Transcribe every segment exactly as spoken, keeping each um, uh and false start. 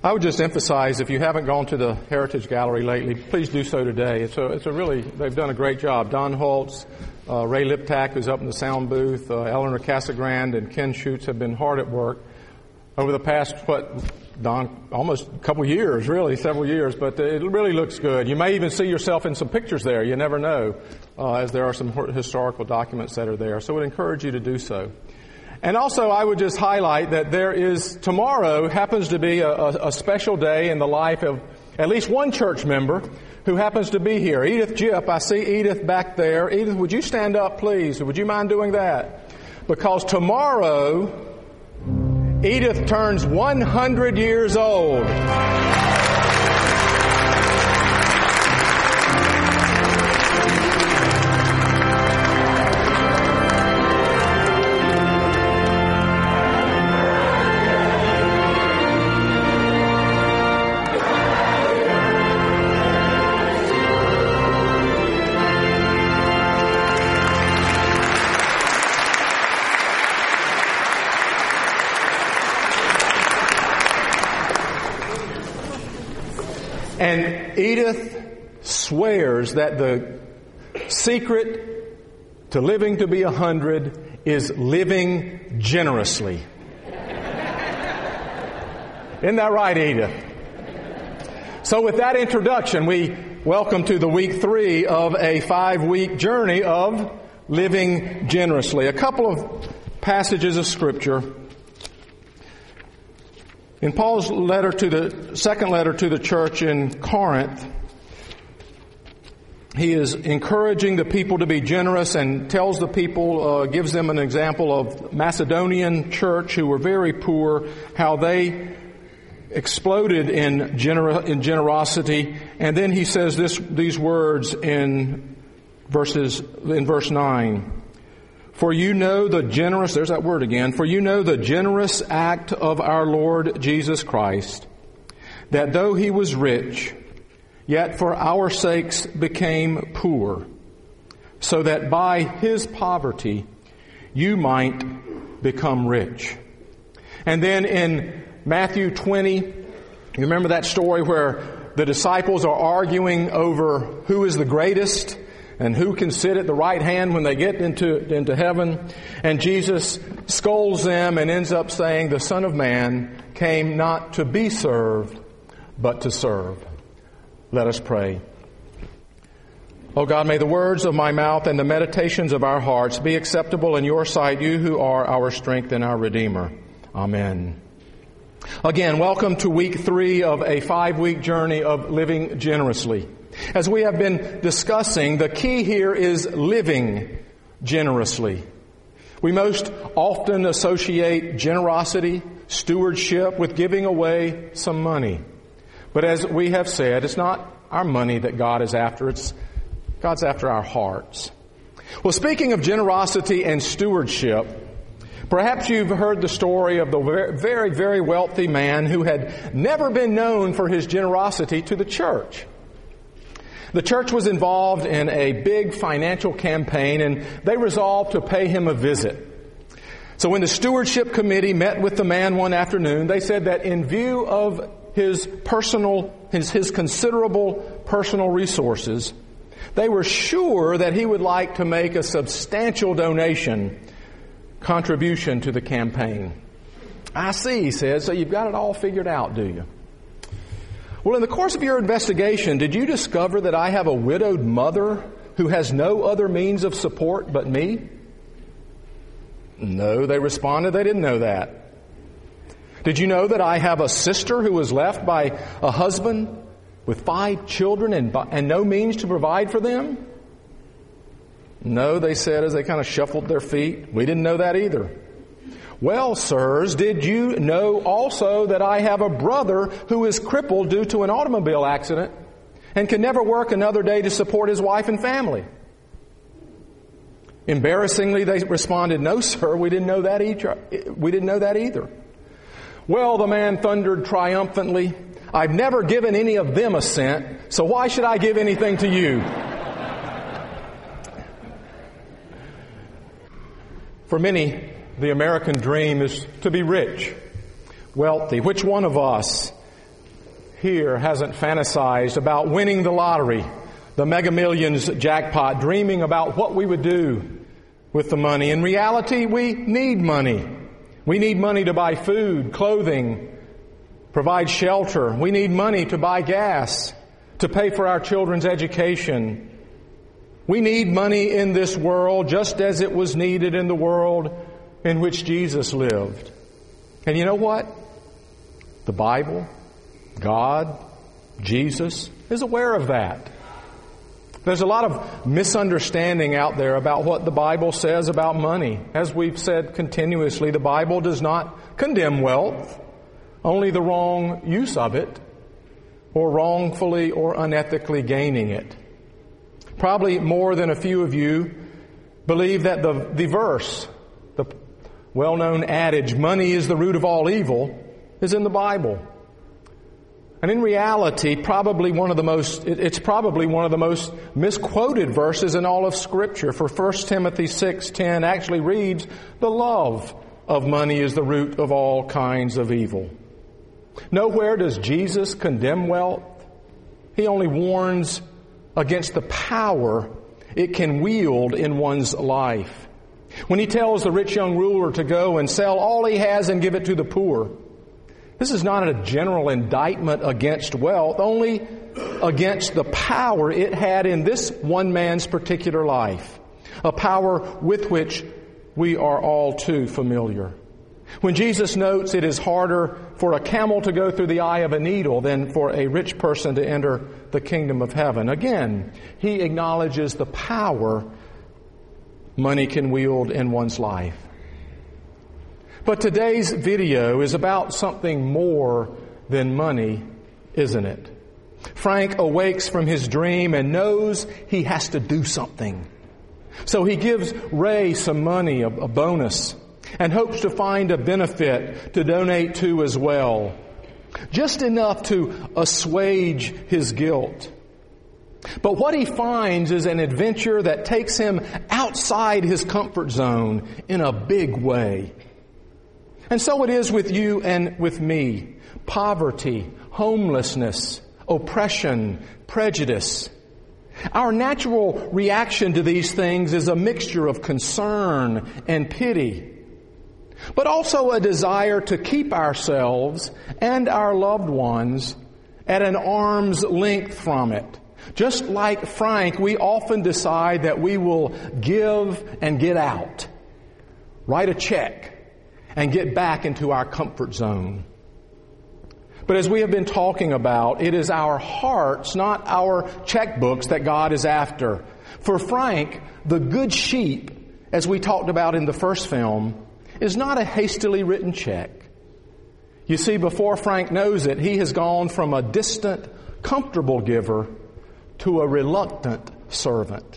I would just emphasize, if you haven't gone to the Heritage Gallery lately, please do so today. It's a, it's a really, they've done a great job. Don Holtz, uh, Ray Liptak, who's up in the sound booth, uh, Eleanor Casagrande, and Ken Schutz have been hard at work over the past, what, Don, almost a couple years, really, several years, but it really looks good. You may even see yourself in some pictures there. You never know, uh, as there are some historical documents that are there. So I would encourage you to do so. And also, I would just highlight that there is, tomorrow happens to be a, a, a special day in the life of at least one church member who happens to be here. Edith Jipp, I see Edith back there. Edith, would you stand up, please? Would you mind doing that? Because tomorrow, Edith turns one hundred years old. And Edith swears that the secret to living to be a hundred is living generously. Isn't that right, Edith? So with that introduction, we welcome to the week three of a five-week journey of living generously. A couple of passages of Scripture. In Paul's letter to the second letter to the church in Corinth, he is encouraging the people to be generous and tells the people, uh, gives them an example of Macedonian church who were very poor, how they exploded in, gener- in generosity. And then he says this, these words in verses, in verse nine. For you know the generous, there's that word again, for you know the generous act of our Lord Jesus Christ, that though he was rich, yet for our sakes became poor, so that by his poverty you might become rich. And then in Matthew twenty, you remember that story where the disciples are arguing over who is the greatest and who can sit at the right hand when they get into, into heaven. And Jesus scolds them and ends up saying, the Son of Man came not to be served, but to serve. Let us pray. Oh God, may the words of my mouth and the meditations of our hearts be acceptable in your sight, you who are our strength and our Redeemer. Amen. Again, welcome to week three of a five-week journey of living generously. As we have been discussing, the key here is living generously. We most often associate generosity, stewardship with giving away some money. But as we have said, it's not our money that God is after, it's God's after our hearts. Well, speaking of generosity and stewardship, perhaps you've heard the story of the very, very wealthy man who had never been known for his generosity to the church. The church was involved in a big financial campaign, and they resolved to pay him a visit. So when the stewardship committee met with the man one afternoon, they said that in view of his personal, his, his considerable personal resources, they were sure that he would like to make a substantial donation, contribution to the campaign. I see, he said, so you've got it all figured out, do you? Well, in the course of your investigation, did you discover that I have a widowed mother who has no other means of support but me? No, they responded, they didn't know that. Did you know that I have a sister who was left by a husband with five children and, and no means to provide for them? No, they said as they kind of shuffled their feet. We didn't know that either. Well, sirs, did you know also that I have a brother who is crippled due to an automobile accident and can never work another day to support his wife and family? Embarrassingly, they responded, no, sir, we didn't know that either. We didn't know that either. Well, the man thundered triumphantly, I've never given any of them a cent, so why should I give anything to you? For many, the American dream is to be rich, wealthy. Which one of us here hasn't fantasized about winning the lottery, the Mega Millions jackpot, dreaming about what we would do with the money. In reality, we need money. We need money to buy food, clothing, provide shelter. We need money to buy gas, to pay for our children's education. We need money in this world just as it was needed in the world in which Jesus lived. And you know what? The Bible, God, Jesus is aware of that. There's a lot of misunderstanding out there about what the Bible says about money. As we've said continuously, the Bible does not condemn wealth, only the wrong use of it, or wrongfully or unethically gaining it. Probably more than a few of you believe that the, the verse, the well-known adage, money is the root of all evil, is in the Bible. And in reality, probably one of the most, it's probably one of the most misquoted verses in all of Scripture. For First Timothy six ten actually reads, "The love of money is the root of all kinds of evil." Nowhere does Jesus condemn wealth. He only warns against the power it can wield in one's life. When he tells the rich young ruler to go and sell all he has and give it to the poor, this is not a general indictment against wealth, only against the power it had in this one man's particular life, a power with which we are all too familiar. When Jesus notes it is harder for a camel to go through the eye of a needle than for a rich person to enter the kingdom of heaven, again, he acknowledges the power money can wield in one's life. But today's video is about something more than money, isn't it? Frank awakes from his dream and knows he has to do something. So he gives Ray some money, a, a bonus, and hopes to find a benefit to donate to as well. Just enough to assuage his guilt. But what he finds is an adventure that takes him outside his comfort zone in a big way. And so it is with you and with me. Poverty, homelessness, oppression, prejudice. Our natural reaction to these things is a mixture of concern and pity, but also a desire to keep ourselves and our loved ones at an arm's length from it. Just like Frank, we often decide that we will give and get out, write a check, and get back into our comfort zone. But as we have been talking about, it is our hearts, not our checkbooks, that God is after. For Frank, the good sheep, as we talked about in the first film, is not a hastily written check. You see, before Frank knows it, he has gone from a distant, comfortable giver to a reluctant servant.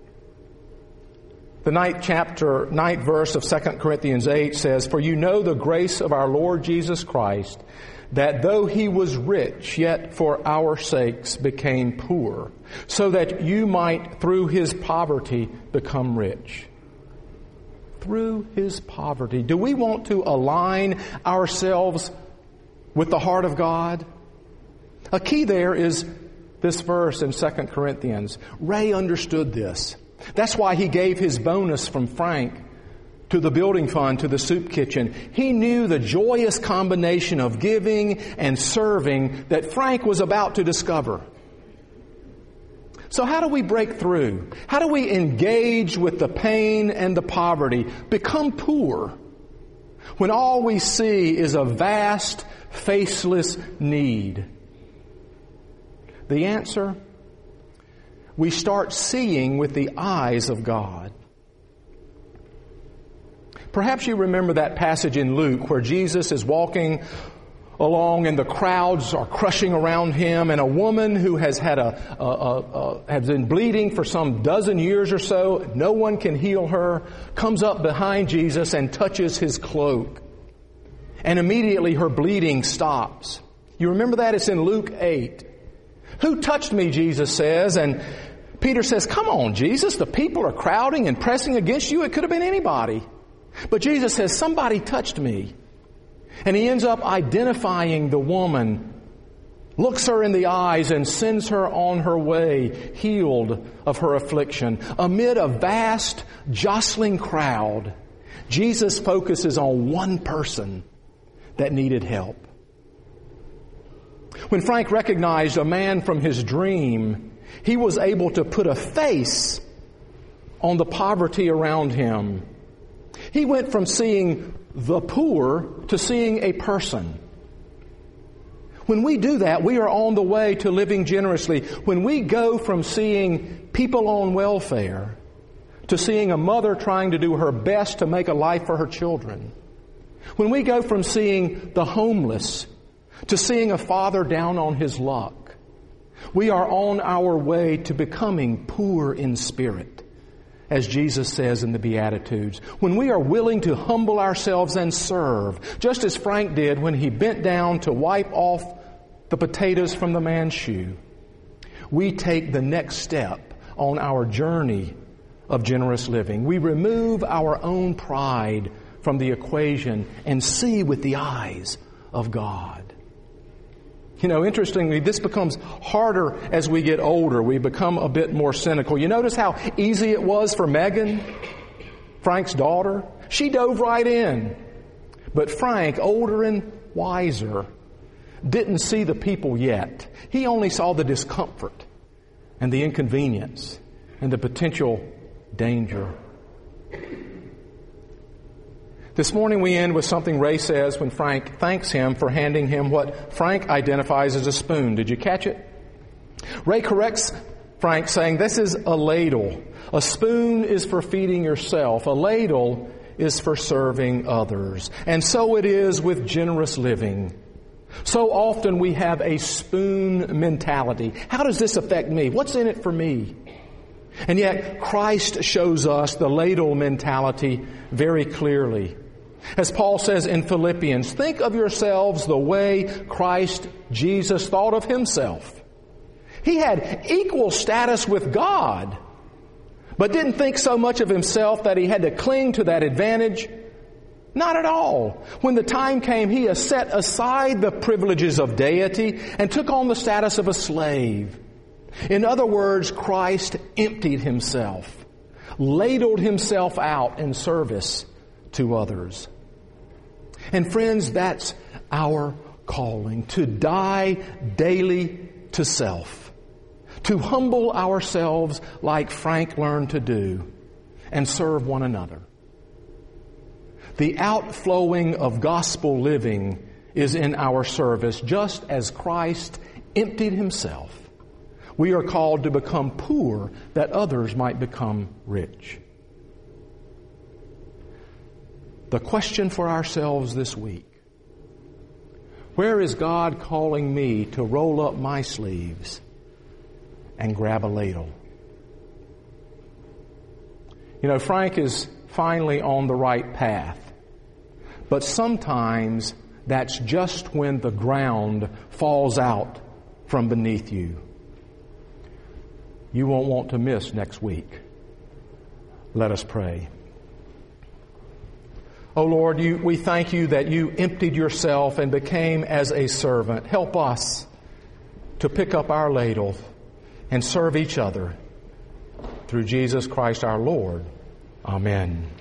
The ninth chapter, ninth verse of Second Corinthians eight says, "For you know the grace of our Lord Jesus Christ, that though he was rich, yet for our sakes became poor, so that you might through his poverty become rich." Through his poverty. Do we want to align ourselves with the heart of God? A key there is this verse in Second Corinthians. Ray understood this. That's why he gave his bonus from Frank to the building fund, to the soup kitchen. He knew the joyous combination of giving and serving that Frank was about to discover. So how do we break through? How do we engage with the pain and the poverty, become poor, when all we see is a vast, faceless need? The answer? We start seeing with the eyes of God. Perhaps you remember that passage in Luke where Jesus is walking along and the crowds are crushing around him, and a woman who has had a, a, a, a has been bleeding for some dozen years or so, no one can heal her, comes up behind Jesus and touches his cloak. And immediately her bleeding stops. You remember that? It's in Luke eight. "Who touched me?" Jesus says, and Peter says, "Come on, Jesus, the people are crowding and pressing against you. It could have been anybody." But Jesus says, "Somebody touched me." And he ends up identifying the woman looks her in the eyes and sends her on her way, healed of her affliction. Amid a vast, jostling crowd, Jesus focuses on one person that needed help. When Frank recognized a man from his dream, he was able to put a face on the poverty around him. He went from seeing the poor to seeing a person. When we do that, we are on the way to living generously. When we go from seeing people on welfare to seeing a mother trying to do her best to make a life for her children. When we go from seeing the homeless to seeing a father down on his luck, we are on our way to becoming poor in spirit, as Jesus says in the Beatitudes. When we are willing to humble ourselves and serve, just as Frank did when he bent down to wipe off the potatoes from the man's shoe, we take the next step on our journey of generous living. We remove our own pride from the equation and see with the eyes of God. You know, interestingly, this becomes harder as we get older. We become a bit more cynical. You notice how easy it was for Megan, Frank's daughter? She dove right in. But Frank, older and wiser, didn't see the people yet. He only saw the discomfort and the inconvenience and the potential danger. This morning we end with something Ray says when Frank thanks him for handing him what Frank identifies as a spoon. Did you catch it? Ray corrects Frank saying, this is a ladle. A spoon is for feeding yourself. A ladle is for serving others. And so it is with generous living. So often we have a spoon mentality. How does this affect me? What's in it for me? And yet Christ shows us the ladle mentality very clearly. As Paul says in Philippians, think of yourselves the way Christ Jesus thought of himself. He had equal status with God, but didn't think so much of himself that he had to cling to that advantage. Not at all. When the time came, he set aside the privileges of deity and took on the status of a slave. In other words, Christ emptied himself, ladled himself out in service to others. And friends, that's our calling, to die daily to self, to humble ourselves like Frank learned to do, and serve one another. The outflowing of gospel living is in our service, just as Christ emptied himself. We are called to become poor that others might become rich. The question for ourselves this week: where is God calling me to roll up my sleeves and grab a ladle? You know, Frank is finally on the right path, but sometimes that's just when the ground falls out from beneath you. You won't want to miss next week. Let us pray. Oh Lord, you, we thank you that you emptied yourself and became as a servant. Help us to pick up our ladle and serve each other through Jesus Christ our Lord. Amen.